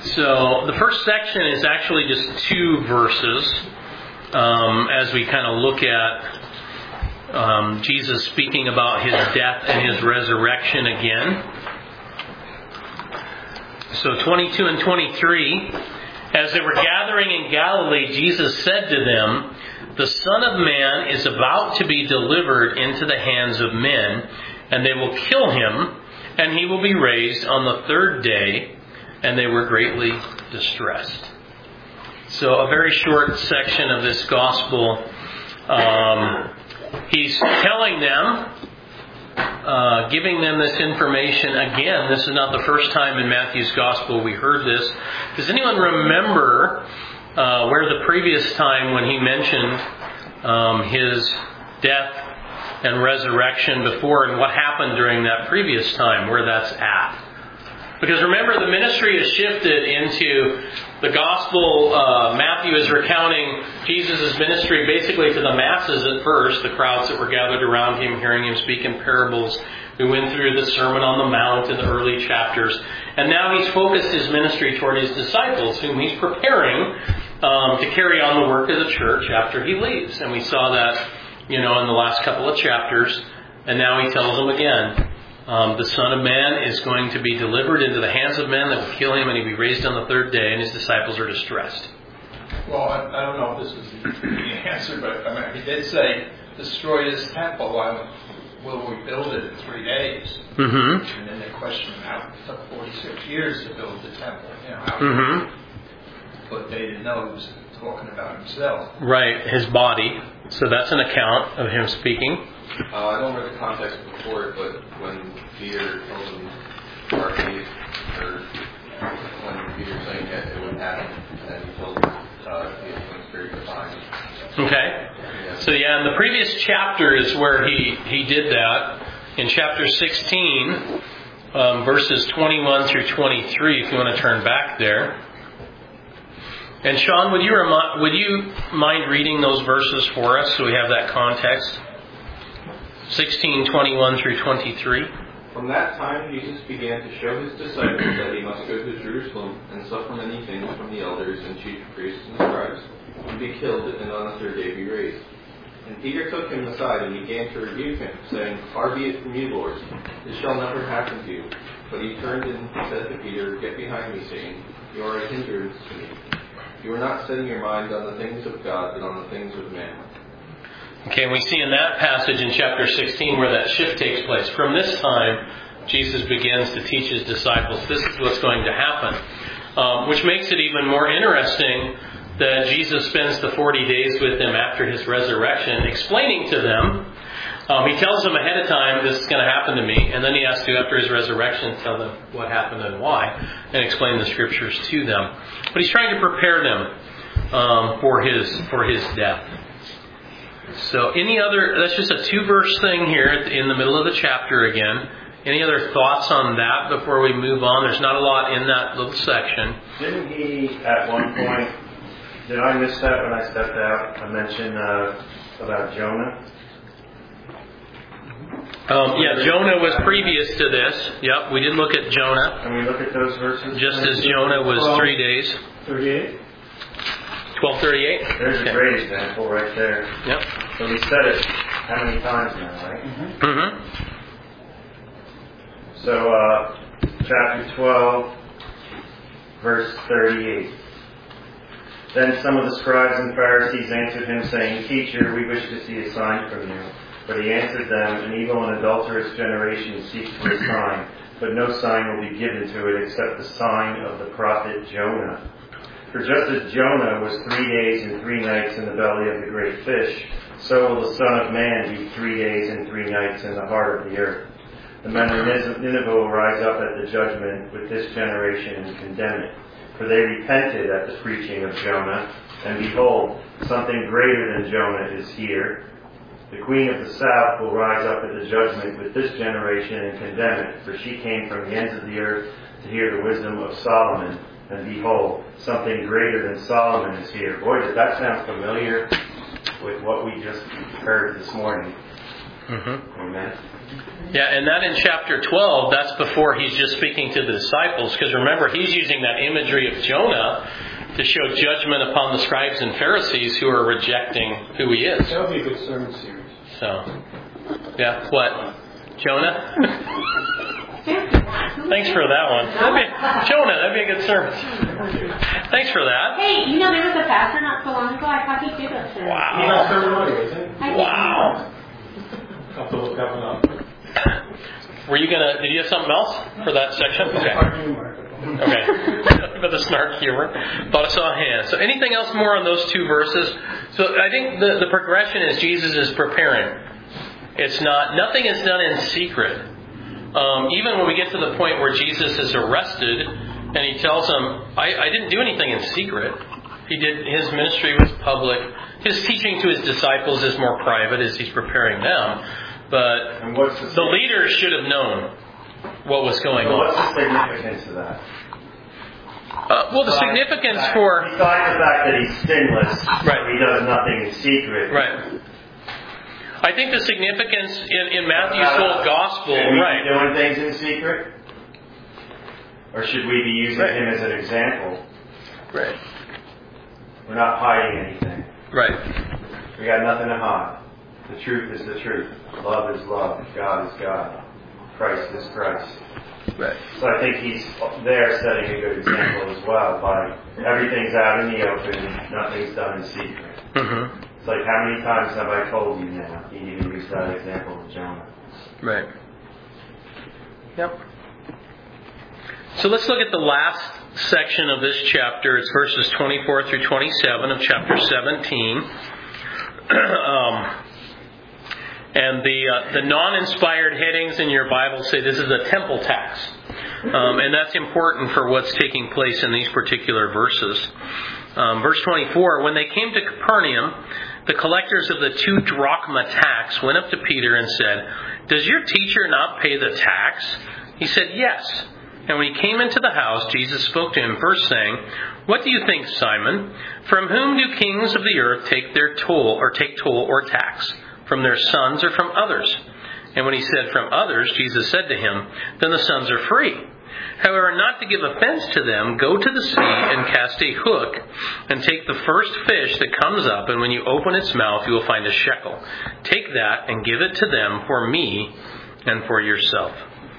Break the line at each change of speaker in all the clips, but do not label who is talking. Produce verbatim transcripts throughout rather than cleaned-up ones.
So the first section is actually just two verses um, as we kind of look at um, Jesus speaking about His death and His resurrection again. So twenty-two and twenty-three, as they were gathering in Galilee, Jesus said to them, "The Son of Man is about to be delivered into the hands of men, and they will kill Him, and He will be raised on the third day." And they were greatly distressed. So a very short section of this gospel. Um, he's telling them, uh, giving them this information again. This is not the first time in Matthew's gospel we heard this. Does anyone remember uh, where the previous time when he mentioned um, his death and resurrection before, and what happened during that previous time, where that's at? Because remember, the ministry has shifted into the gospel. Uh, Matthew is recounting Jesus' ministry basically to the masses at first, the crowds that were gathered around Him, hearing Him speak in parables. We went through the Sermon on the Mount in the early chapters. And now He's focused His ministry toward His disciples, whom He's preparing um, to carry on the work of the church after He leaves. And we saw that, you know, in the last couple of chapters. And now He tells them again, Um, the Son of Man is going to be delivered into the hands of men that will kill Him, and He'll be raised on the third day, and His disciples are distressed.
Well, I, I don't know if this is the answer, but I mean, He did say, destroy this temple, why will we build it in three days?
Mm-hmm.
And then they question how it took forty-six years to build the temple. You know, how
Mm-hmm.
But they didn't know He was talking about Himself.
Right, His body. So that's an account of Him speaking.
Uh, I don't remember the context before it, but when Peter told him, Marky, or when Peter saying that it wouldn't happen, and then he told uh, the Holy Spirit to find.
Okay.
Yeah.
So yeah, in the previous chapter is where he, he did that. In chapter sixteen, um, verses twenty-one through twenty-three, if you want to turn back there. And Sean, would you remi- would you mind reading those verses for us so we have that context? sixteen, twenty-one through twenty-three.
From that time, Jesus began to show His disciples that He must go to Jerusalem and suffer many things from the elders and chief priests and scribes, and be killed, and on the third day be raised. And Peter took Him aside and began to rebuke Him, saying, Far be it from you, Lord, this shall never happen to you. But He turned and said to Peter, Get behind me, Satan, you are a hindrance to me. You are not setting your mind on the things of God, but on the things of man.
Okay, and we see in that passage in chapter sixteen where that shift takes place. From this time, Jesus begins to teach His disciples this is what's going to happen. Um, which makes it even more interesting that Jesus spends the forty days with them after His resurrection, explaining to them. Um, he tells them ahead of time, this is going to happen to me. And then He has to, after His resurrection, tell them what happened and why, and explain the Scriptures to them. But He's trying to prepare them um, for His for His death. So any other, that's just a two-verse thing here in the middle of the chapter again. Any other thoughts on that before we move on? There's not a lot in that little section.
Didn't He, at one point, did I miss that when I stepped out? I mentioned uh, about Jonah.
Um, yeah, Jonah was previous to this. Yep, we did look at Jonah.
Can we look at those verses?
Just as Jonah was three days.
thirty-eight
twelve thirty-eight?
There's
Okay.
a great example right there.
Yep.
So we said it how many times now, right?
Mm-hmm. Mm-hmm.
So, uh, chapter twelve, verse thirty-eight. Then some of the scribes and Pharisees answered Him, saying, Teacher, we wish to see a sign from you. But He answered them, An evil and adulterous generation seeks for a sign, but no sign will be given to it except the sign of the prophet Jonah. For just as Jonah was three days and three nights in the belly of the great fish, so will the Son of Man be three days and three nights in the heart of the earth. The men of Nineveh will rise up at the judgment with this generation and condemn it. For they repented at the preaching of Jonah, and behold, something greater than Jonah is here. The queen of the south will rise up at the judgment with this generation and condemn it, for she came from the ends of the earth to hear the wisdom of Solomon. And behold, something greater than Solomon is here. Boy, does that sound familiar with what we just heard this morning.
Mm-hmm.
Amen.
Yeah, and that in chapter twelve, that's before he's just speaking to the disciples. Because remember, he's using that imagery of Jonah to show judgment upon the scribes and Pharisees who are rejecting who he is.
That would be a good sermon series.
So, yeah, what? Jonah? Thanks for that one. That'd be, Jonah, that'd be a good sermon. Thanks for that.
Hey, you know, there was a pastor not so long ago. I thought he did a sermon.
Wow.
He's not sermon audio, isn't he?
I think
Wow.
I'll have to look that one up.
Were you gonna? Did you have something else for that section? Okay. Okay. But the snark humor. Thought I saw a hand. So, anything else more on those two verses? So, I think the the progression is Jesus is preparing. It's not. Nothing is done in secret. Um, even when we get to the point where Jesus is arrested, and he tells them, I, "I didn't do anything in secret. He did. His ministry was public. His teaching to his disciples is more private as he's preparing them." But
And what's the,
the leaders should have known what was going
so
on.
what's the significance of that?
Uh, well, the
Besides
significance
the fact-
for...
Besides the fact that he's sinless,
Right.
he does nothing in secret.
Right. I think the significance in, in Matthew's whole gospel...
Should we
Right.
be doing things in secret? Or should we be using
Right.
him as an example?
Right.
We're not hiding anything.
Right.
We got nothing to hide. The truth is the truth. Love is love. God is God. Christ is Christ.
Right.
So I think he's there setting a good example as well by everything's out in the open, nothing's done in secret.
Mm-hmm.
It's like, how many times have I told you now? He even used that example of Jonah.
Right. Yep. So let's look at the last section of this chapter. It's verses twenty-four through twenty-seven of chapter seventeen. um, and the uh, the non-inspired headings in your Bible say this is a temple tax. Um, and that's important for what's taking place in these particular verses. Um, verse twenty-four, when they came to Capernaum, the collectors of the two drachma tax went up to Peter and said, "Does your teacher not pay the tax?" He said, "Yes." And when he came into the house, Jesus spoke to him first, saying, "What do you think, Simon? From whom do kings of the earth take their toll, or take toll or tax? From their sons or from others?" And when he said, "From others," Jesus said to him, "Then the sons are free. However, not to give offense to them, go to the sea and cast a hook, and take the first fish that comes up, and when you open its mouth, you will find a shekel. Take that and give it to them for me and for yourself."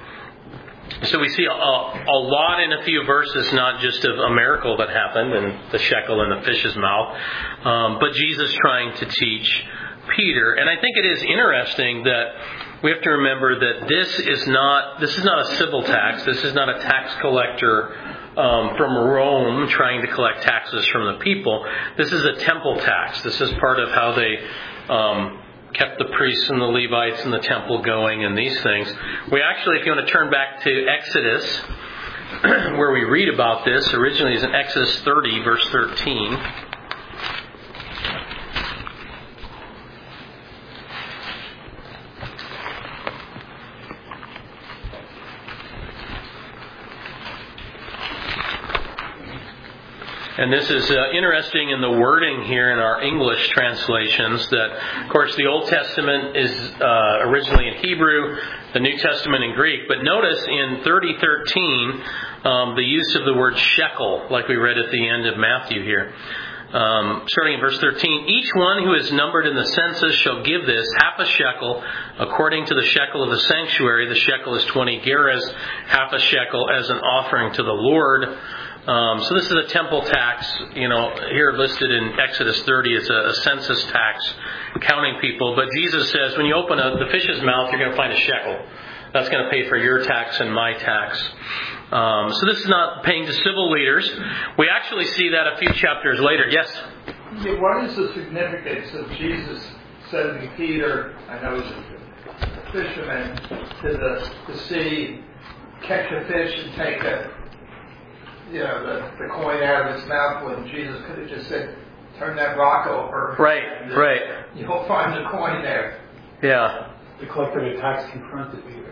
So we see a, a lot in a few verses, not just of a miracle that happened and the shekel in the fish's mouth, um, but Jesus trying to teach Peter. And I think it is interesting that we have to remember that this is not this is not a civil tax. This is not a tax collector um, from Rome trying to collect taxes from the people. This is a temple tax. This is part of how they um, kept the priests and the Levites and the temple going and these things. We actually, if you want to turn back to Exodus, where we read about this, originally is in Exodus thirty, verse thirteen. And this is uh, interesting in the wording here in our English translations that, of course, the Old Testament is uh, originally in Hebrew, the New Testament in Greek. But notice in thirty thirteen, um, the use of the word shekel, like we read at the end of Matthew here. Um, starting in verse thirteen, "Each one who is numbered in the census shall give this, half a shekel, according to the shekel of the sanctuary. The shekel is twenty gerahs, half a shekel as an offering to the Lord." Um, so this is a temple tax, you know, here listed in Exodus thirty. It's a, a census tax, counting people. But Jesus says when you open a, the fish's mouth, you're going to find a shekel. That's going to pay for your tax and my tax. Um, so this is not paying to civil leaders. We actually see that a few chapters later. Yes?
Yeah, what is the significance of Jesus sending Peter, I know he's a fisherman, to the, the sea, catch a fish and take a you know, the, the coin out of his mouth when Jesus could have just said, "Turn that rock over."
Right,
and
right.
You'll find the coin there.
Yeah.
The collector of the tax confronted Peter.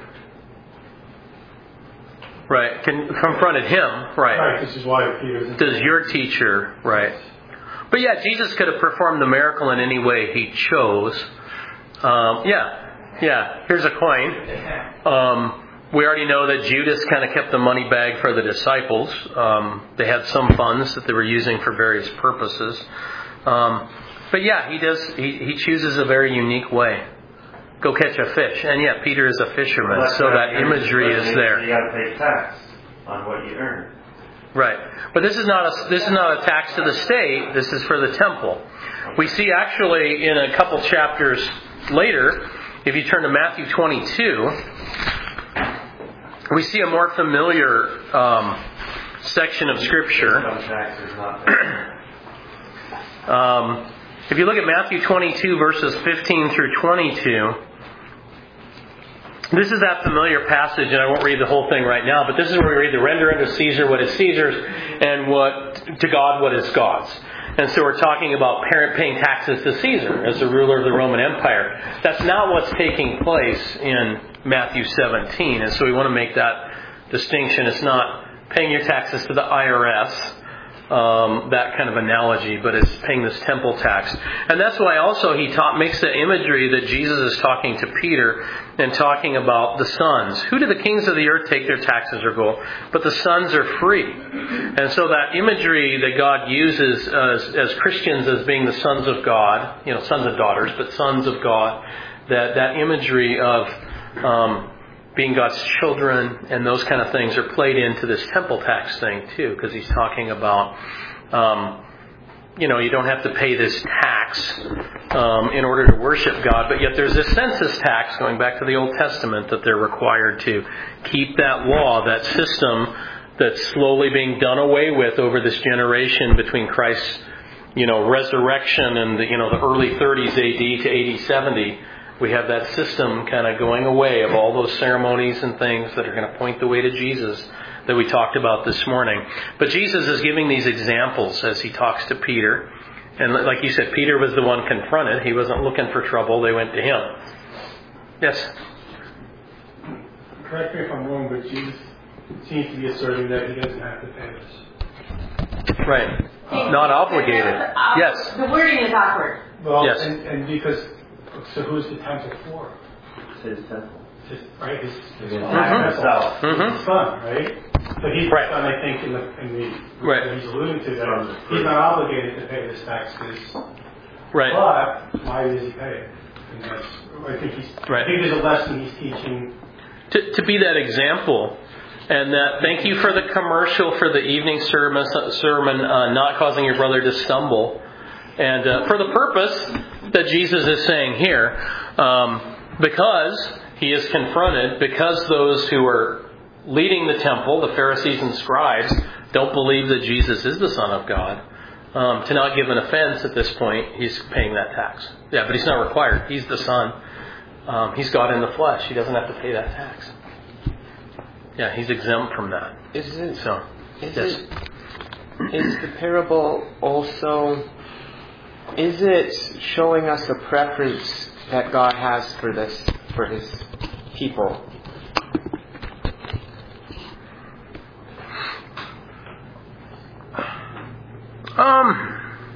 Right. Con- confronted him. Right.
Right, this is why Peter's...
Does your teacher, right. But yeah, Jesus could have performed the miracle in any way he chose. Um, yeah. Yeah, here's a coin. Um, we already know that Judas kind of kept the money bag for the disciples. Um, they had some funds that they were using for various purposes. Um, but yeah, he does. He, he chooses a very unique way. Go catch a fish, and yeah, Peter is a fisherman,
Well,
so that imagery is there.
You got to pay tax on what you earn.
Right, but this is not a this is not a tax to the state. This is for the temple. We see actually in a couple chapters later, if you turn to Matthew twenty-two, we see a more familiar um, section of Scripture. um, if you look at Matthew twenty-two, verses fifteen through twenty-two, this is that familiar passage, and I won't read the whole thing right now, but this is where we read the render unto Caesar what is Caesar's, and what to God what is God's. And so we're talking about parent paying taxes to Caesar as the ruler of the Roman Empire. That's not what's taking place in Matthew seventeen. And so we want to make that distinction. It's not paying your taxes to the I R S, um, that kind of analogy, but it's paying this temple tax. And that's why also he taught, makes the imagery that Jesus is talking to Peter and talking about the sons. Who do the kings of the earth take their taxes or go? But the sons are free. And so that imagery that God uses as, as Christians as being the sons of God, you know, sons and daughters, but sons of God, that, that imagery of um, being God's children and those kind of things are played into this temple tax thing too, because he's talking about, um, you know, you don't have to pay this tax um, in order to worship God, but yet there's this census tax, going back to the Old Testament, that they're required to keep that law, that system that's slowly being done away with over this generation between Christ's, you know, resurrection and the, you know, the early thirties A D to A D seventy. We have that system kind of going away of all those ceremonies and things that are going to point the way to Jesus that we talked about this morning. But Jesus is giving these examples as he talks to Peter. And like you said, Peter was the one confronted. He wasn't looking for trouble. They went to him. Yes?
Correct me if I'm wrong, but Jesus seems to be asserting that he doesn't have to pay this.
Right. Not obligated. Yes.
The wording is awkward.
Well,
Yes.
and, and because, so who's the temple for?
It's his temple.
His, right? His, his
Mhm.
son,
Himself.
Mhm.
his son, right? But he's
Right.
the son, I think, in the, in the
Right.
what he's alluding to that he's not obligated to pay this tax.
Right.
But why does he pay it? And that's, I think he's.
Right.
I think there's a lesson he's teaching.
To, to be that example. And that, thank you for the commercial for the evening sermon, sermon uh, not causing your brother to stumble. And uh, for the purpose that Jesus is saying here, um, because he is confronted, because those who are leading the temple, the Pharisees and scribes, don't believe that Jesus is the Son of God, um, to not give an offense at this point, he's paying that tax. Yeah, but he's not required. He's the Son. Um, he's God in the flesh. He doesn't have to pay that tax. Yeah, he's exempt from that.
Isn't
So,
is
yes.
it is the parable also, is it showing us a preference that God has for this for his people?
Um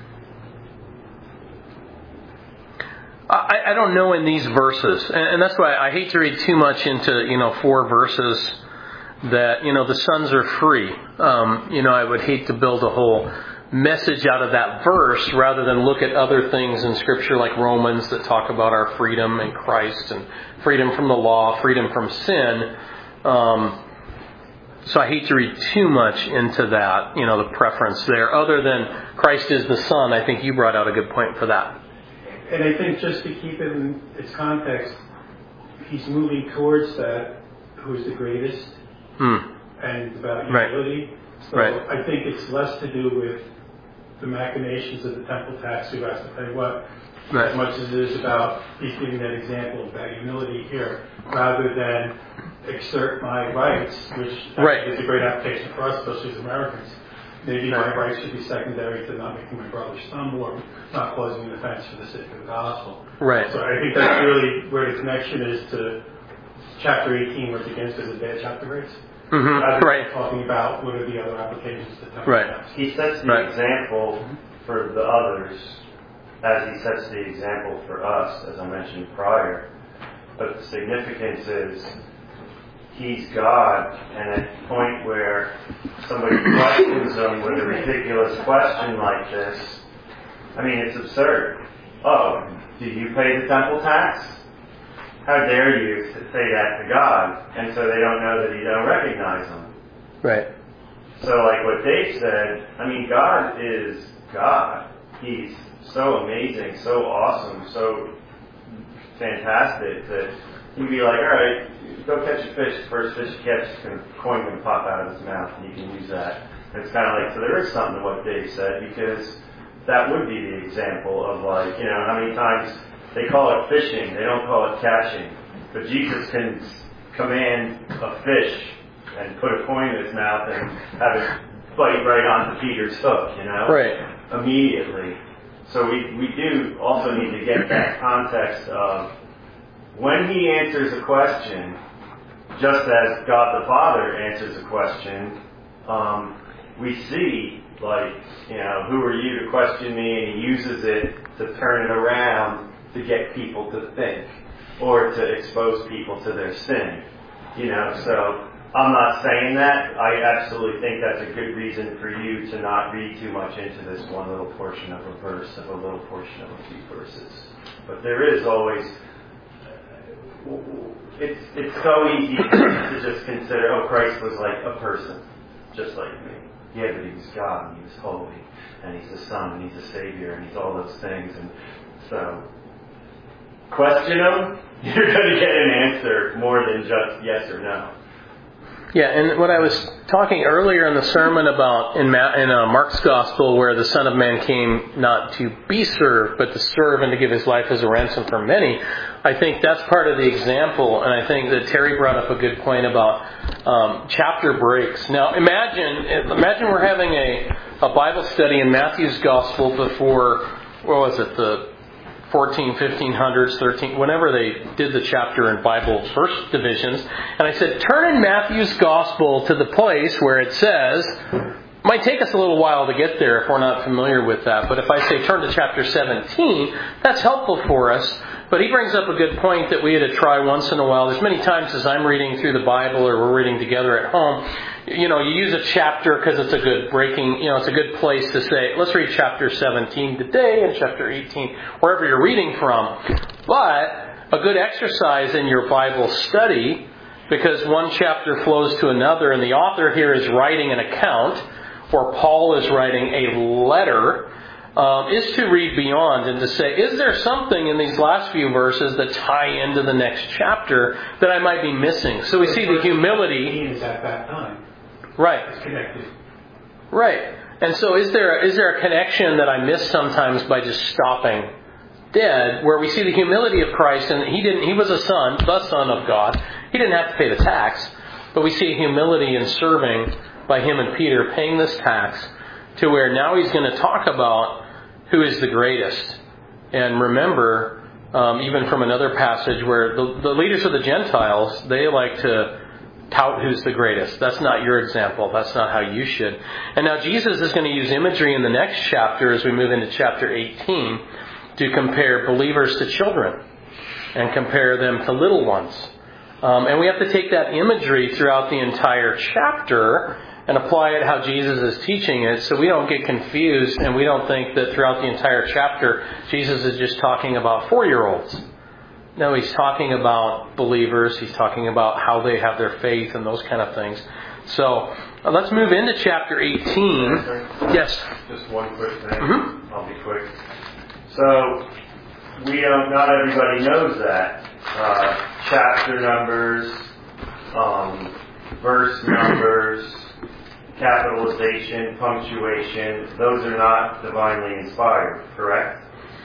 I, I don't know in these verses, and, and that's why I hate to read too much into, you know, four verses that, you know, the sons are free. Um, you know, I would hate to build a whole message out of that verse rather than look at other things in Scripture like Romans that talk about our freedom in Christ and freedom from the law, freedom from sin. Um, so I hate to read too much into that, you know, the preference there. Other than Christ is the Son, I think you brought out a good point for that.
And I think just to keep it in its context, he's moving towards that, who's the greatest,
Hmm.
and about
Right.
humility. So
Right.
I think it's less to do with the machinations of the temple tax, who has to pay what,
Right.
as much as it is about he's giving that example of that humility here, rather than exert my rights, which I
Right.
think is a great application for us, especially as Americans. Maybe my rights should be secondary to not making my brother stumble or not causing an offense for the sake of the gospel.
Right.
So I think that's really where the connection is to chapter eighteen, where it's against as a bad chapter rates.
Mm-hmm.
Rather
Right.
than talking about what are the other applications to temple
Right.
tax.
He sets the
Right.
example for the others as he sets the example for us, as I mentioned prior. But the significance is He's God, and at the point where somebody questions Him with a ridiculous question like this, I mean, it's absurd. Oh, do you pay the temple tax? How dare you say that to God? And so they don't know that He don't recognize Him.
Right.
So like what Dave said, I mean, God is God. He's so amazing, so awesome, so fantastic that you'd be like, all right, go catch a fish. The first fish you catch, a coin can pop out of his mouth, and you can use that. And it's kind of like, so there is something to what Dave said, because that would be the example of like, you know, how many times they call it fishing, they don't call it catching. But Jesus can command a fish and put a coin in its mouth and have it bite right onto Peter's hook, you know?
Right.
Immediately. So we, we do also need to get that context of when He answers a question, just as God the Father answers a question, um, we see, like, you know, who are you to question me? And He uses it to turn it around to get people to think or to expose people to their sin. You know, so I'm not saying that. I absolutely think that's a good reason for you to not read too much into this one little portion of a verse, of a little portion of a few verses. But there is always, it's it's so easy to just consider, oh, Christ was like a person, just like me. Yeah, but He was God, and He was holy, and He's the Son, and He's the Savior, and He's all those things. And so, question Him, you're going to get an answer more than just yes or no.
Yeah, and what I was talking earlier in the sermon about in, Ma- in uh, Mark's Gospel, where the Son of Man came not to be served, but to serve and to give His life as a ransom for many, I think that's part of the example. And I think that Terry brought up a good point about um, chapter breaks. Now, imagine imagine we're having a, a Bible study in Matthew's Gospel before, what was it, the fourteen, fifteen hundreds, thirteen, whenever they did the chapter in Bible verse divisions. And I said, turn in Matthew's Gospel to the place where it says, it might take us a little while to get there if we're not familiar with that. But if I say turn to chapter seventeen, that's helpful for us. But he brings up a good point that we had to try once in a while. There's many times as I'm reading through the Bible or we're reading together at home, you know, you use a chapter because it's a good breaking, you know, it's a good place to say, let's read chapter seventeen today and chapter eighteen, wherever you're reading from. But a good exercise in your Bible study, because one chapter flows to another, and the author here is writing an account, or Paul is writing a letter, Um, is to read beyond and to say, is there something in these last few verses that tie into the next chapter that I might be missing? So we see the humility.
Is at that time.
Right.
It's connected.
Right. And so is there is there a connection that I miss sometimes by just stopping dead, where we see the humility of Christ, and he didn't he was a son, the Son of God. He didn't have to pay the tax, but we see humility in serving by him and Peter paying this tax, to where now he's going to talk about who is the greatest. And remember, um, even from another passage where the, the leaders of the Gentiles, they like to tout who's the greatest. That's not your example. That's not how you should. And now Jesus is going to use imagery in the next chapter as we move into chapter eighteen to compare believers to children and compare them to little ones. Um, and we have to take that imagery throughout the entire chapter and apply it how Jesus is teaching it, so we don't get confused and we don't think that throughout the entire chapter Jesus is just talking about four-year-olds. No, he's talking about believers. He's talking about how they have their faith and those kind of things. So uh, let's move into chapter eighteen. Yes?
Just one quick thing.
Mm-hmm.
I'll be quick. So we don't, not everybody knows that. Uh, chapter numbers, um, verse numbers, capitalization, punctuation, those are not divinely inspired, correct?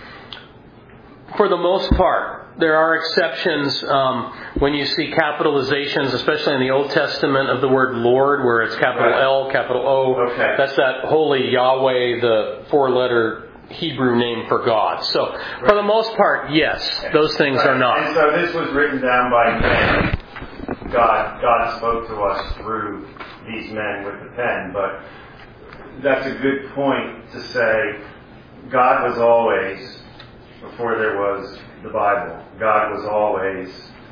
For the most part. There are exceptions um, when you see capitalizations, especially in the Old Testament, of the word Lord, where it's capital
Right.
L, capital O.
Okay.
That's that holy Yahweh, the four-letter Hebrew name for God. So,
Right.
for the most part, yes, those things
Right.
are not.
And so this was written down by men. God, God spoke to us through these men with the pen, but that's a good point to say God was always, before there was the Bible, God was always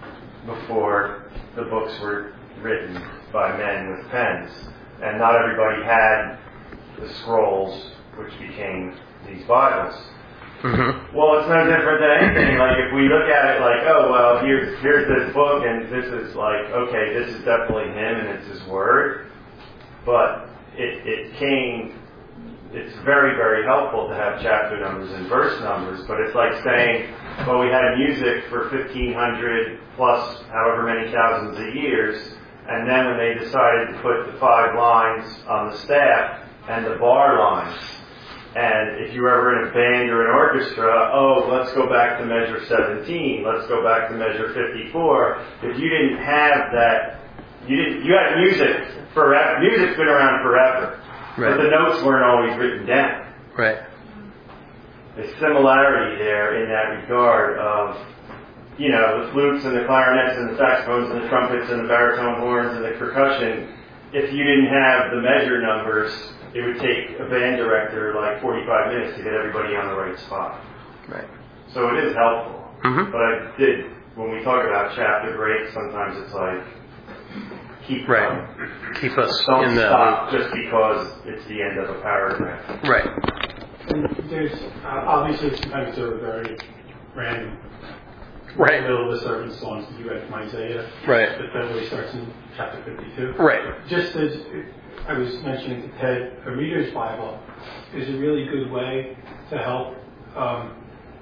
before the books were written by men with pens. And not everybody had the scrolls, which became these Bibles.
Mm-hmm.
Well, it's no different than anything. Like, if we look at it like, oh, well, here's, here's this book, and this is like, okay, this is definitely him, and it's his word. But it, it came, it's very, very helpful to have chapter numbers and verse numbers, but it's like saying, well, we had music for fifteen hundred plus however many thousands of years, and then when they decided to put the five lines on the staff and the bar lines, and if you were ever in a band or an orchestra, oh, let's go back to measure seventeen, let's go back to measure fifty-four. If you didn't have that, you didn't, you had music forever. Music's been around forever.
Right.
But the notes weren't always written down.
Right.
The similarity there in that regard of, you know, the flutes and the clarinets and the saxophones and the trumpets and the baritone horns and the percussion, if you didn't have the measure numbers, it would take a band director like forty-five minutes to get everybody on the right spot.
Right.
So it is helpful.
Mm-hmm.
But I did, when we talk about chapter breaks, sometimes it's like, keep
Right.
going.
Keep us
Don't
in the
stop just because it's the end of a paragraph.
right.
And there's, uh, obviously sometimes they're very random.
Right.
In the middle of the servant songs that you read from Isaiah.
Right.
That really starts in chapter fifty-two.
Right.
Just as I was mentioning to Ted, a reader's Bible is a really good way to help. Um,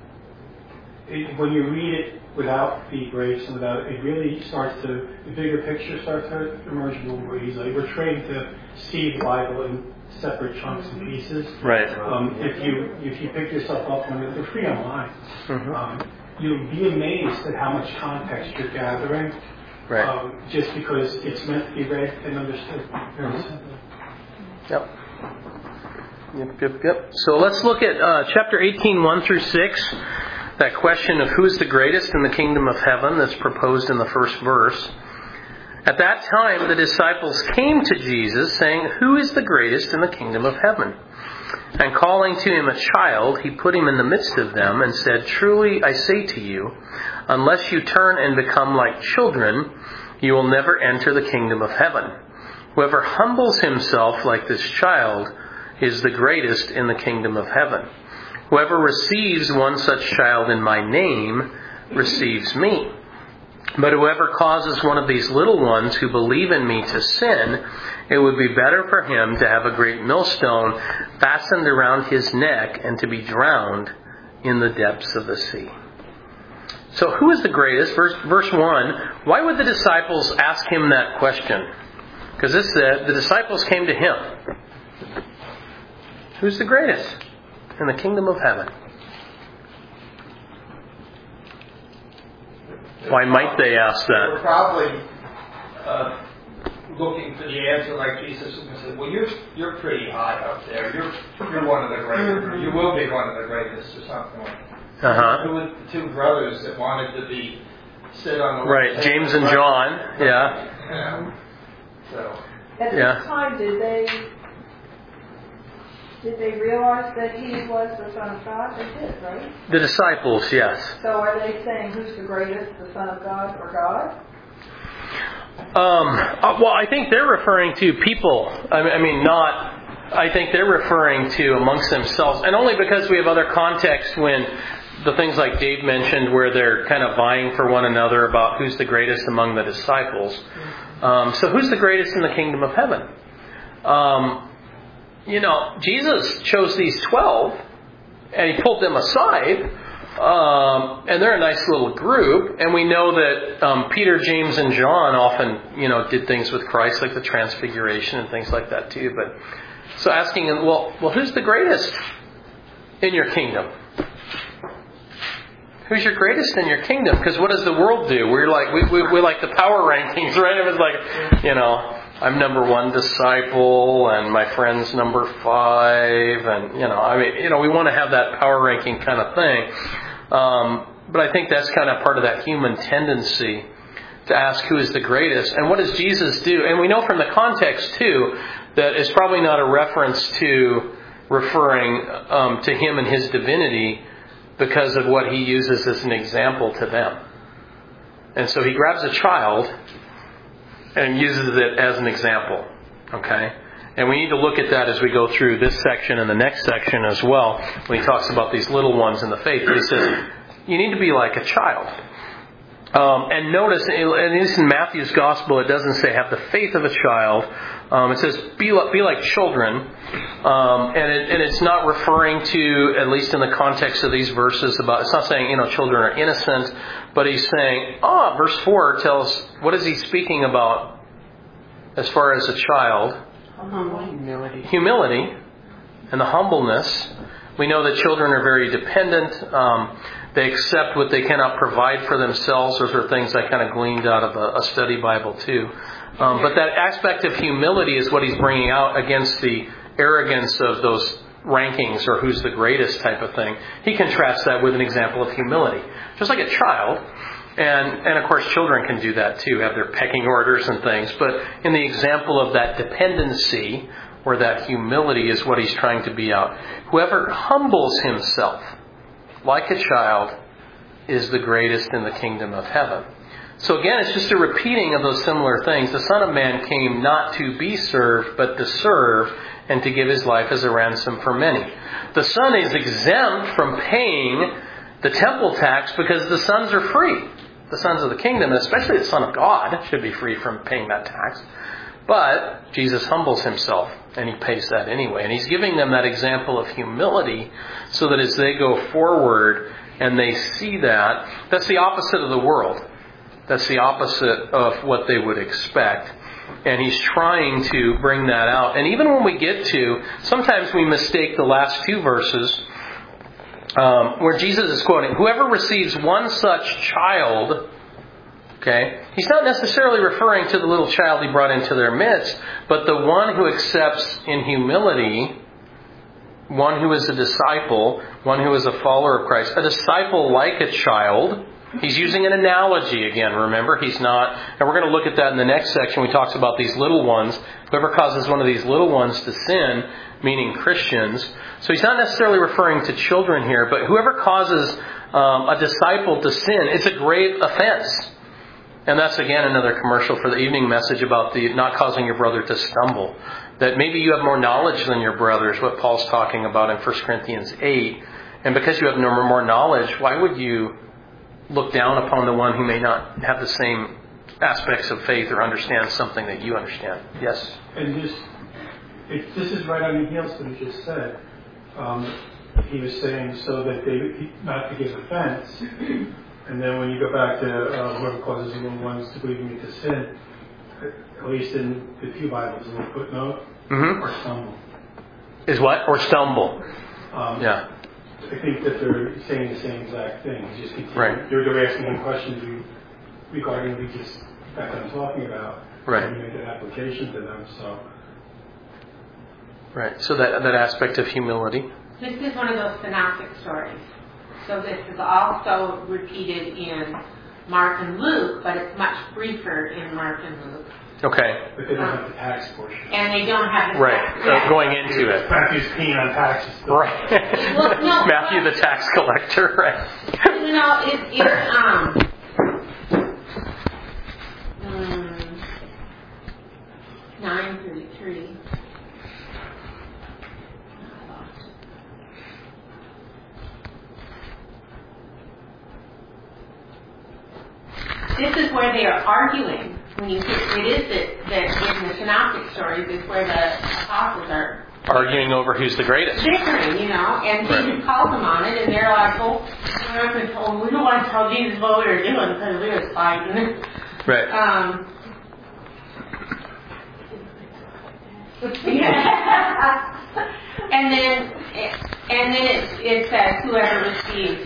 it, when you read it without the breaks and without, it really starts to, the bigger picture starts to emerge a little more easily. We're trained to see the Bible in separate chunks and pieces.
Right.
Um, if you if you pick yourself up on it, they're free online.
Mm-hmm.
Um, you'll be amazed at how much context you're gathering.
Right.
Um, just because it's meant to be read and understood. Very
Mhm.
simply.
Yep. Yep, yep, yep. So let's look at uh, chapter eighteen, one through six. That question of who is the greatest in the kingdom of heaven that's proposed in the first verse. At that time, the disciples came to Jesus, saying, "Who is the greatest in the kingdom of heaven?" And calling to him a child, he put him in the midst of them and said, "Truly I say to you, unless you turn and become like children, you will never enter the kingdom of heaven. Whoever humbles himself like this child is the greatest in the kingdom of heaven. Whoever receives one such child in my name receives me. But whoever causes one of these little ones who believe in me to sin, it would be better for him to have a great millstone fastened around his neck and to be drowned in the depths of the sea." So who is the greatest? Verse, verse one, why would the disciples ask him that question? Because this said, the disciples came to him. Who's the greatest in the kingdom of heaven? Why might they ask
We're
that?
probably uh, looking for the answer like Jesus would say, well, you're you're pretty high up there. You're you're one of the greatest. Or you will be one of the greatest or something like that.
Uh-huh.
Who were the two brothers that wanted to be sit on the
Right, James and John. Yeah.
Yeah. So
At
Yeah.
this time, did they did they realize that he was the Son of God? They did, right?
The disciples, yes.
So are they saying who's the greatest, the Son of God or God?
Um, uh, well, I think they're referring to people. I mean, I mean, not. I think they're referring to amongst themselves, and only because we have other context when the things like Dave mentioned, where they're kind of vying for one another about who's the greatest among the disciples. Um, so, who's the greatest in the kingdom of heaven? Um, you know, Jesus chose these twelve, and he pulled them aside. Um, and they're a nice little group, and we know that um, Peter, James, and John often, you know, did things with Christ, like the Transfiguration and things like that too. But so asking them, well, well, who's the greatest in your kingdom? Who's your greatest in your kingdom? Because what does the world do? We're like we we, we like the power rankings, right? It was like, you know, I'm number one disciple, and my friend's number five, and you know, I mean, you know, we want to have that power ranking kind of thing. Um, but I think that's kind of part of that human tendency to ask who is the greatest. And what does Jesus do? And we know from the context, too, that it's probably not a reference to referring um, to him and his divinity because of what he uses as an example to them. And so he grabs a child and uses it as an example. Okay? And we need to look at that as we go through this section and the next section as well, when he talks about these little ones in the faith. He says, you need to be like a child. Um, and notice, at least in Matthew's Gospel, it doesn't say have the faith of a child. Um, it says be like, be like children. Um, and, it, and it's not referring to, at least in the context of these verses, about, it's not saying, you know, children are innocent, but he's saying, ah, verse four tells, what is he speaking about as far as a child?
Humility.
Humility and the humbleness. We know that children are very dependent. Um, they accept what they cannot provide for themselves. Those are things I kind of gleaned out of a, a study Bible too. Um, but that aspect of humility is what he's bringing out against the arrogance of those rankings or who's the greatest type of thing. He contrasts that with an example of humility. Just like a child. And, and of course, children can do that too, have their pecking orders and things. But in the example of that dependency, or that humility, is what he's trying to be out. Whoever humbles himself like a child is the greatest in the kingdom of heaven. So again, it's just a repeating of those similar things. The Son of Man came not to be served, but to serve, and to give his life as a ransom for many. The Son is exempt from paying the temple tax because the sons are free. The sons of the kingdom, especially the Son of God, should be free from paying that tax. But Jesus humbles himself, and he pays that anyway. And he's giving them that example of humility so that as they go forward and they see that, that's the opposite of the world. That's the opposite of what they would expect. And he's trying to bring that out. And even when we get to, sometimes we mistake the last two verses, Um, where Jesus is quoting, whoever receives one such child, okay, he's not necessarily referring to the little child he brought into their midst, but the one who accepts in humility, one who is a disciple, one who is a follower of Christ, a disciple like a child. He's using an analogy again, remember? He's not, and we're going to look at that in the next section. We talks about these little ones. Whoever causes one of these little ones to sin, meaning Christians. So he's not necessarily referring to children here, but whoever causes um, a disciple to sin, it's a grave offense. And that's again another commercial for the evening message about the not causing your brother to stumble. That maybe you have more knowledge than your brothers, what Paul's talking about in First Corinthians eight. And because you have no more knowledge, why would you look down upon the one who may not have the same aspects of faith or understand something that you understand? Yes?
And just, it, this is right on the heels of what he just said. Um, he was saying so that they not to give offense. And then when you go back to uh, whoever causes the little ones to believe me to sin, at least in the few Bibles, a little footnote,
mm-hmm.
or stumble.
Is what? Or stumble.
Um,
yeah.
I think that they're saying the same exact thing. It's just continue.
Right.
They're, they're asking him questions regarding the just fact that I'm talking about.
Right.
And you made that application to them. So.
Right. So that that aspect of humility.
This is one of those synoptic stories. So this is also repeated in Mark and Luke, but it's much briefer in Mark and Luke.
Okay.
But they don't have the tax portion.
And they don't have the
right.
tax.
So yeah. Going into it.
Matthew's keen on taxes.
Right.
Well, no,
Matthew the tax collector, right?
You know, it, it's um, um nine thirty-three. This is where they are arguing. When you see, it is that, that in the synoptic stories is where the apostles are
arguing over who's the greatest.
Bickering, you know, and Jesus right. calls them on it, and they're like, "Oh, we're told we don't want to tell Jesus what we were doing because we were fighting."
Right.
Um. Yeah. and then, and then it, it says whoever receives.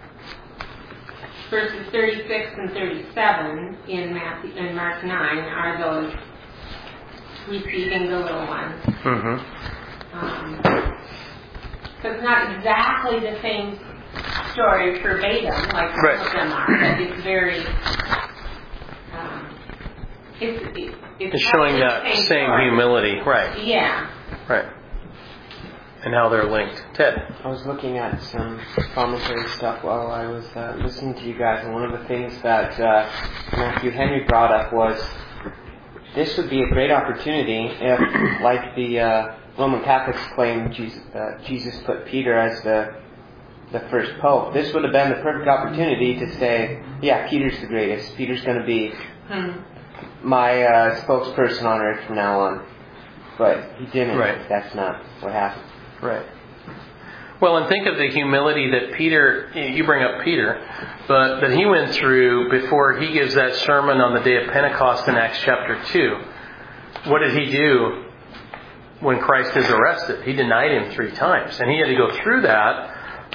Verses thirty-six and thirty-seven in Matthew in Mark nine are those receiving the little ones.
Mm-hmm.
Um, so it's not exactly the same story verbatim like some
right.
of them are, but it's very. Um, it's it, it's,
it's showing that
same,
same humility, right?
Yeah.
Right. and how they're linked. Ted?
I was looking at some commentary stuff while I was uh, listening to you guys, and one of the things that uh, Matthew Henry brought up was this would be a great opportunity if, like the uh, Roman Catholics claim, Jesus, uh, Jesus put Peter as the the first pope. This would have been the perfect opportunity to say, yeah, Peter's the greatest. Peter's going to be my uh, spokesperson on earth from now on. But he didn't.
Right.
That's not what happened.
Right. Well, and think of the humility that Peter, you bring up Peter, but that he went through before he gives that sermon on the day of Pentecost in Acts chapter two. What did he do when Christ is arrested? He denied him three times. And he had to go through that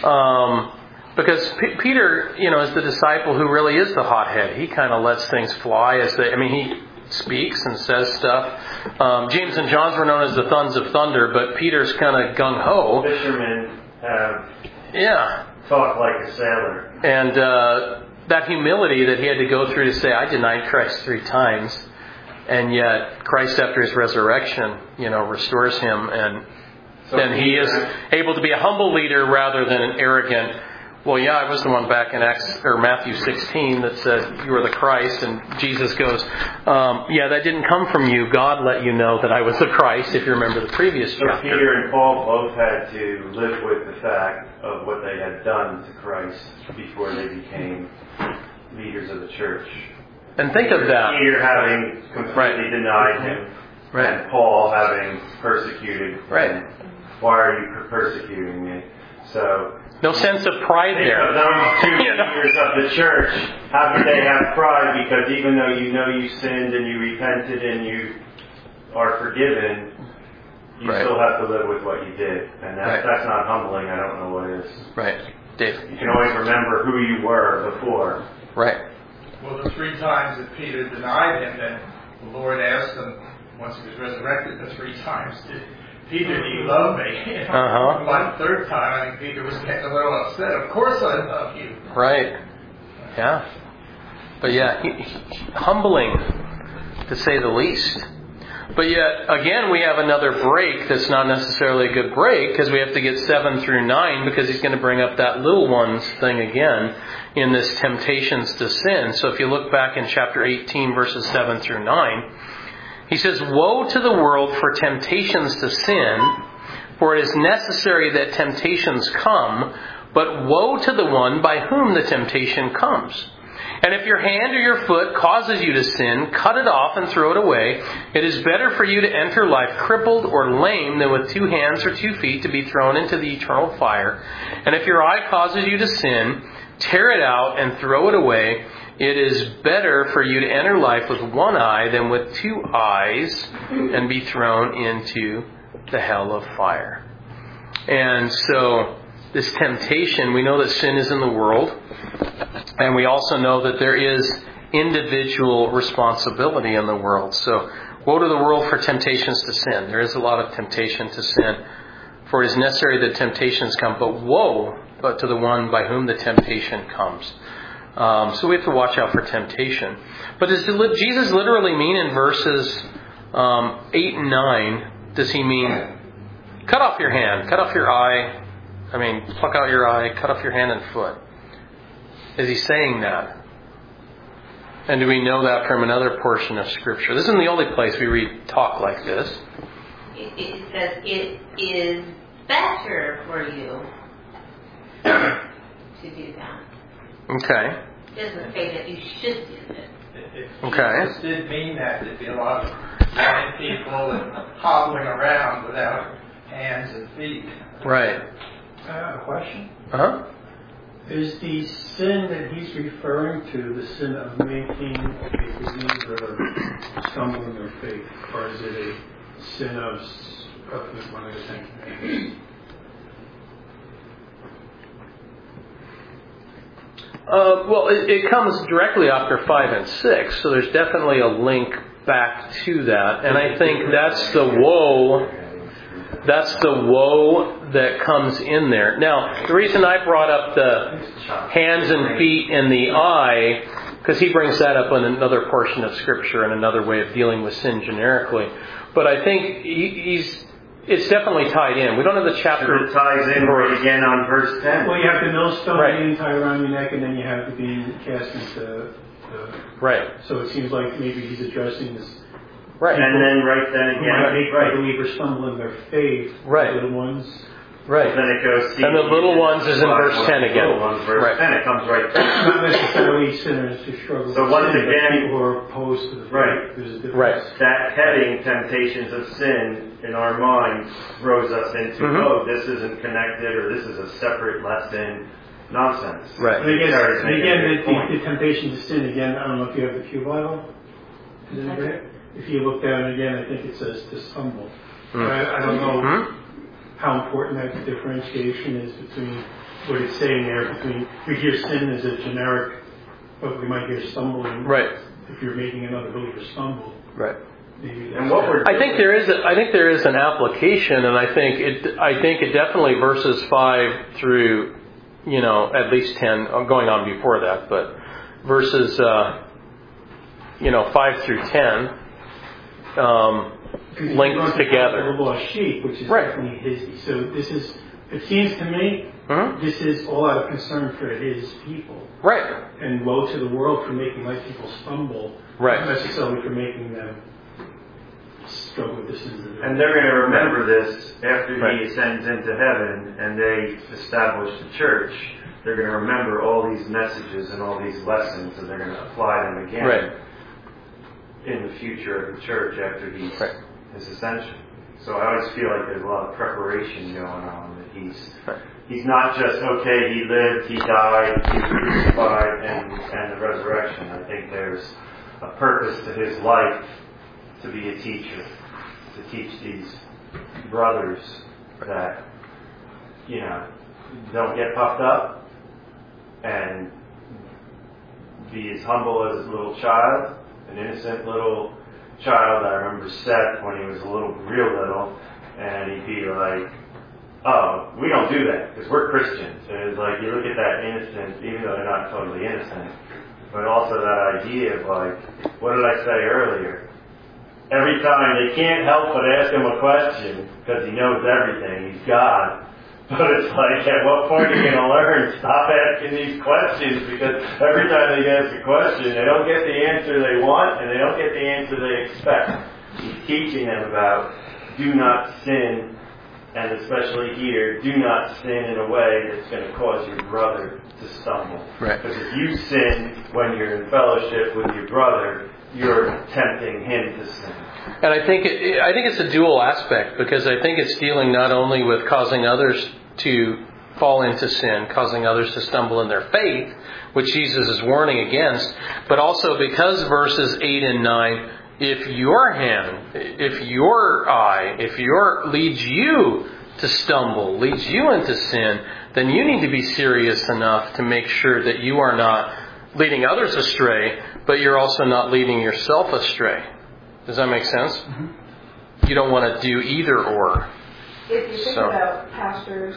um, because P- Peter, you know, is the disciple who really is the hothead. He kind of lets things fly as they, I mean, he speaks and says stuff. Um, James and John's were known as the sons of thunder, but Peter's kind of gung-ho.
Fishermen have
Yeah.
talked like a sailor.
And uh, that humility that he had to go through to say, I denied Christ three times, and yet Christ after his resurrection, you know, restores him, and
So
then he
Peter-
is able to be a humble leader rather than an arrogant, well, yeah, I was the one back in Acts or Matthew sixteen that said you were the Christ, and Jesus goes, um, yeah, that didn't come from you. God let you know that I was the Christ, if you remember the previous
So
chapter.
Peter and Paul both had to live with the fact of what they had done to Christ before they became leaders of the church.
And think of that.
Peter having completely
Right.
denied him,
Right.
and Paul having persecuted
Right.
him. Why are you persecuting me? So,
No sense of pride
think
there.
of those two
You know?
leaders of the church. How could they have pride? Because even though you know you sinned and you repented and you are forgiven, you
Right.
still have to live with what you did. And that,
Right.
that's not humbling. I don't know what is.
Right. Dave.
You can always remember who you were before.
Right.
Well, the three times that Peter denied him, then the Lord asked him, once he was resurrected, the three times, did Peter, do you love me? You know,
Uh-huh.
By the third time, I think Peter was getting a little upset. Of course I love you.
Right. Yeah. But yeah, he, he, humbling, to say the least. But yet, again, we have another break that's not necessarily a good break, because we have to get seven through nine, because he's going to bring up that little ones thing again in this temptations to sin. So if you look back in chapter eighteen, verses seven through nine, he says, woe to the world for temptations to sin, for it is necessary that temptations come, but woe to the one by whom the temptation comes. And if your hand or your foot causes you to sin, cut it off and throw it away. It is better for you to enter life crippled or lame than with two hands or two feet to be thrown into the eternal fire. And if your eye causes you to sin, tear it out and throw it away. It is better for you to enter life with one eye than with two eyes and be thrown into the hell of fire. And so this temptation, we know that sin is in the world, and we also know that there is individual responsibility in the world. So woe to the world for temptations to sin. There is a lot of temptation to sin, for it is necessary that temptations come, but woe but to the one by whom the temptation comes. Um, so we have to watch out for temptation. But does Jesus literally mean in verses um, eight and nine, does he mean cut off your hand, cut off your eye, I mean pluck out your eye, cut off your hand and foot? Is he saying that? And do we know that from another portion of Scripture? This isn't the only place we read talk like this.
It, it says it is better for you to do that.
Okay.
It doesn't say that you should do it.
If
Okay.
Jesus did mean that, there'd be a lot of blind people and hobbling around without hands and feet.
Right.
I have a question.
Uh-huh.
Is the sin that he's referring to the sin of making a believer stumble in their faith, or is it a sin of, of one of the Ten Commandments?
Uh, well, it, it comes directly after five and six, so there's definitely a link back to that. And I think that's the woe, that's the woe that comes in there. Now, the reason I brought up the hands and feet and the eye, because he brings that up in another portion of Scripture and another way of dealing with sin generically. But I think he, he's it's definitely tied in. We don't have the chapter.
It ties in right again on verse ten.
Well, you have the millstone
Right.
being tied around your neck, and then you have the being cast into the.
Right.
So it seems like maybe he's addressing this.
Right.
And then right then
Who might make
again, right.
believers stumble in their faith.
Right.
The little ones.
Right.
Then it goes.
And the little ones is in verse ten again.
Little ones, verse
Right.
ten. It comes right there.
Not necessarily sinners who struggle.
So
with
once
sin, but
again-
people who are opposed to the faith.
Right.
There's a difference.
Right.
That heading, temptations of sin, in our minds throws us into,
Mhm.
oh, this isn't connected, or this is a separate lesson. Nonsense.
Right.
And again,
Sorry,
and again
making a
the,
point.
the, the temptation to sin, again, I don't know if you have the Pew Bible. Is it there? If you look down again, I think it says to stumble.
Mm.
I, I don't know
Mhm.
how important that differentiation is between what it's saying there, between, we hear sin as a generic, but we might hear stumbling.
Right.
If you're making another believer stumble.
Right.
Maybe
And what we're
I think there is a, I think there is an application, and I think it I think it definitely verses five through, you know, at least ten, going on before that, but verses uh, you know five through ten um, linked together.
The lost sheep, which is
Right.
definitely his. So this is. It seems to me
Mhm.
this is all out of concern for his people.
Right.
And woe to the world for making my people stumble.
Right.
Not necessarily for making them struggle with the sins of their
And they're going to remember this after
Right.
he ascends into heaven and they establish the church. They're going to remember all these messages and all these lessons, and they're going to apply them again
Right.
in the future of the church after he's,
Right.
his ascension. So I always feel like there's a lot of preparation going on. That he's
Right.
he's not just, okay, he lived, he died, he was crucified, and, and the resurrection. I think there's a purpose to his life to be a teacher, to teach these brothers that, you know, don't get puffed up and be as humble as a little child, an innocent little child. I remember Seth when he was a little, real little, and he'd be like, oh, we don't do that because we're Christians. And it's like, you look at that innocence, even though they're not totally innocent, but also that idea of like, what did I say earlier? Every time they can't help but ask him a question because he knows everything. He's God. But it's like, at what point are you going to learn? Stop asking these questions, because every time they ask a question, they don't get the answer they want and they don't get the answer they expect. He's teaching them about do not sin, and especially here, do not sin in a way that's going to cause your brother to stumble.
Right.
Because if you sin when you're in fellowship with your brother, you're tempting him to sin.
And I think it, I think it's a dual aspect, because I think it's dealing not only with causing others to fall into sin, causing others to stumble in their faith, which Jesus is warning against, but also because verses eight and nine, if your hand, if your eye, if your leads you to stumble, leads you into sin, then you need to be serious enough to make sure that you are not leading others astray, but you're also not leading yourself astray. Does that make sense? Mm-hmm. You don't want to do either or.
If you think
So.
about pastors,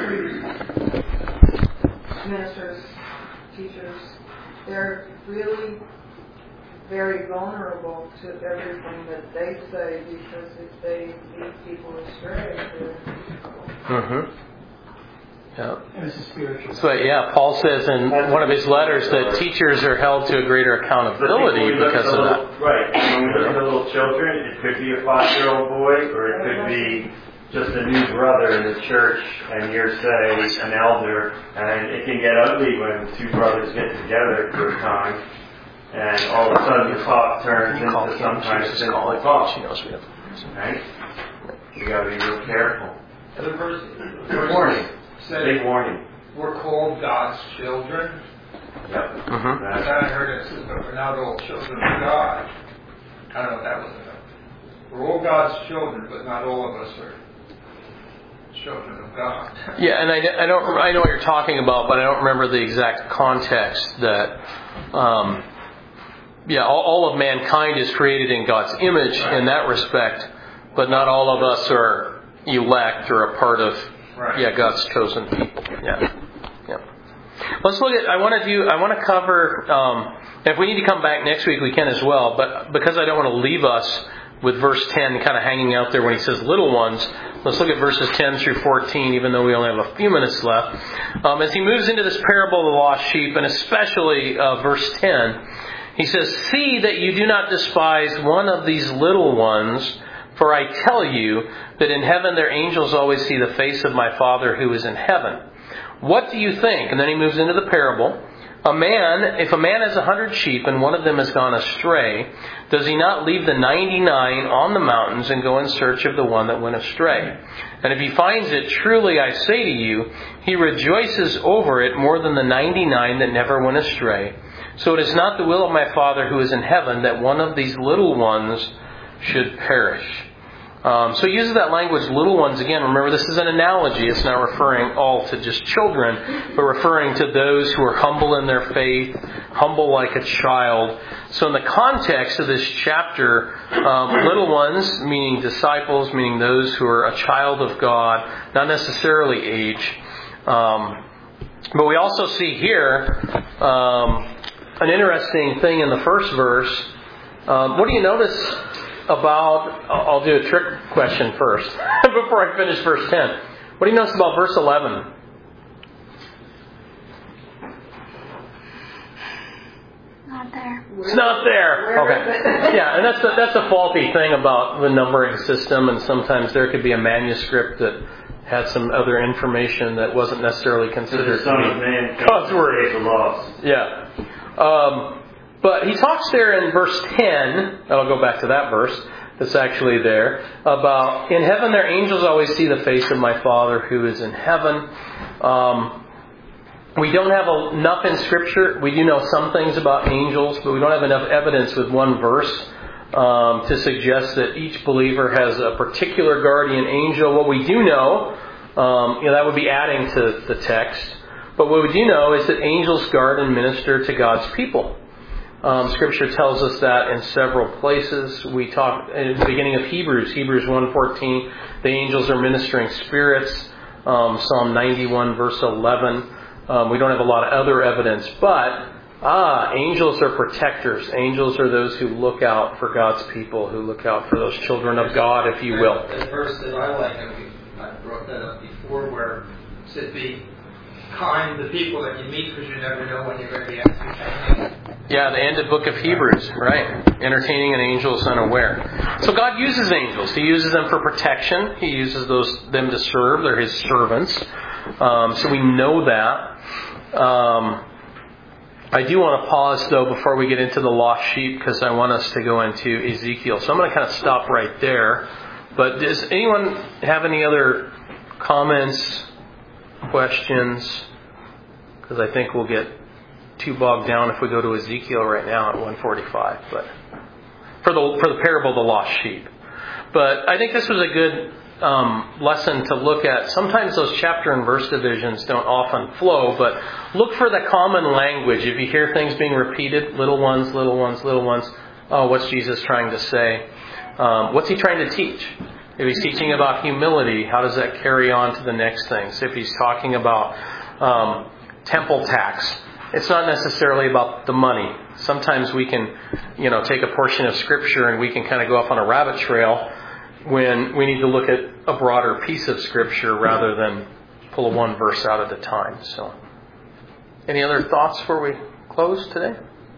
ministers, teachers, they're really very vulnerable to everything that they say, because if they lead people astray, they're in trouble.
Mm-hmm. Yeah.
And it's a spiritual.
So yeah, Paul says in one of his letters that teachers are held to a greater accountability because of that.
Right. When we look at the little children, it could be a five-year-old boy, or it could be just a new brother in the church, and you're, say, an elder, and it can get ugly when two brothers get together for a time, and all of a sudden the talk turns into some kind of sinful talk. Right? You got to be real careful.
And the verse,
Good warning.
said
Big warning.
we're called God's children.
Yep.
Mm-hmm.
And
That's-
then I heard it says, but we're not all children of God. I don't know what that was about. We're all God's children, but not all of us are children of God.
Yeah, and I, I don't I know what you're talking about, but I don't remember the exact context that. Um, yeah, all, all of mankind is created in God's image in that respect, but not all of us are elect or a part of
Right.
yeah God's chosen people. Yeah, yeah. Let's look at. I want to do. I want to cover. Um, if we need to come back next week, we can as well. But because I don't want to leave us with verse ten kind of hanging out there when he says little ones, Let's look at verses ten through fourteen, even though we only have a few minutes left. Um, as he moves into this parable of the lost sheep, and especially uh, verse ten, he says, "See that you do not despise one of these little ones, for I tell you that in heaven their angels always see the face of my Father who is in heaven. What do you think?" And then he moves into the parable. A man, if a man has a hundred sheep and one of them has gone astray, does he not leave the ninety-nine on the mountains and go in search of the one that went astray? And if he finds it, truly I say to you, he rejoices over it more than the ninety-nine that never went astray. So it is not the will of my Father who is in heaven that one of these little ones should perish. Um, so he uses that language, little ones, again. Remember, this is an analogy. It's not referring all to just children, but referring to those who are humble in their faith, humble like a child. So in the context of this chapter, um, little ones, meaning disciples, meaning those who are a child of God, not necessarily age. Um, but we also see here um, an interesting thing in the first verse. Um, what do you notice about, I'll do a trick question first, before I finish verse ten. What do you notice about verse eleven?
Not there.
It's not there. Okay. Yeah, and that's the, that's a faulty thing about the numbering system, and sometimes there could be a manuscript that had some other information that wasn't necessarily considered
the Son of Man
God's word.
Save the lost.
Yeah. Um, But he talks there in verse ten, I'll go back to that verse that's actually there, about in heaven their angels always see the face of my Father who is in heaven. Um, we don't have enough in Scripture. We do know some things about angels, but we don't have enough evidence with one verse um, to suggest that each believer has a particular guardian angel. What we do know, um, you know, that would be adding to the text, but what we do know is that angels guard and minister to God's people. Um, scripture tells us that in several places. We talk at the beginning of Hebrews, Hebrews one fourteen, the angels are ministering spirits. Um, Psalm ninety-one verse eleven. Um, we don't have a lot of other evidence, but ah, angels are protectors. Angels are those who look out for God's people, who look out for those children of God, if you will.
The verse that I like, and I brought that up before, where it said, "Be kind to the people that you meet, because you never know when you're going to be entertaining."
Yeah, the end of book of Hebrews, right? Entertaining an angel is unaware. So God uses angels. He uses them for protection. He uses those them to serve. They're His servants. Um, so we know that. Um, I do want to pause, though, before we get into the lost sheep, because I want us to go into Ezekiel. So I'm going to kind of stop right there. But does anyone have any other comments, questions? Because I think we'll get too bogged down if we go to Ezekiel right now at one forty-five, but for the for the parable of the lost sheep. But I think this was a good um, lesson to look at. Sometimes those chapter and verse divisions don't often flow, but look for the common language. If you hear things being repeated, little ones, little ones, little ones, oh, what's Jesus trying to say? Um, what's He trying to teach? If He's teaching about humility, how does that carry on to the next things? If He's talking about um, temple tax, it's not necessarily about the money. Sometimes we can, you know, take a portion of Scripture and we can kind of go off on a rabbit trail when we need to look at a broader piece of Scripture rather than pull one verse out at a time. So, any other thoughts before we close today?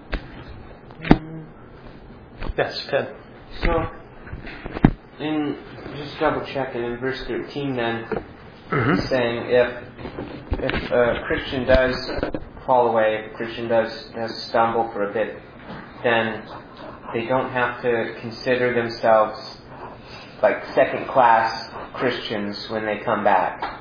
Yes, Ted.
So, in just double checking in verse thirteen, then mm-hmm. saying if if a Christian does fall away, if a Christian does, does stumble for a bit, then they don't have to consider themselves like second-class Christians when they come back.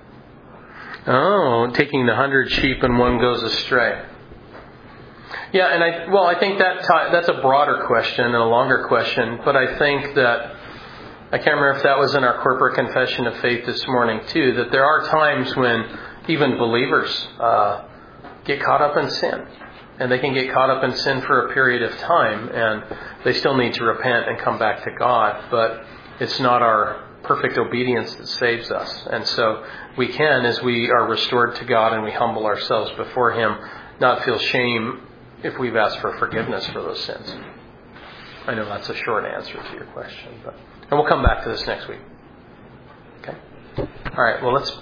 Oh, taking the hundred sheep and one goes astray. Yeah, and I well, I think that t- that's a broader question and a longer question, but I think that I can't remember if that was in our corporate confession of faith this morning too, that there are times when even believers uh, get caught up in sin. And they can get caught up in sin for a period of time, and they still need to repent and come back to God. But it's not our perfect obedience that saves us. And so we can, as we are restored to God and we humble ourselves before Him, not feel shame if we've asked for forgiveness for those sins. I know that's a short answer to your question, but and we'll come back to this next week. All right, well, let's